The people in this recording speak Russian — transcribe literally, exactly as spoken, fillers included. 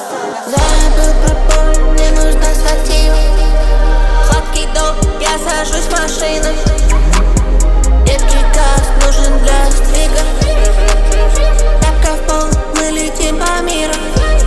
Забыл про боль, мне нужна сатива. Сладкий дом, я сажусь в машину. Едкий газ нужен для сдвига. Тапка в пол, мы летим по миру.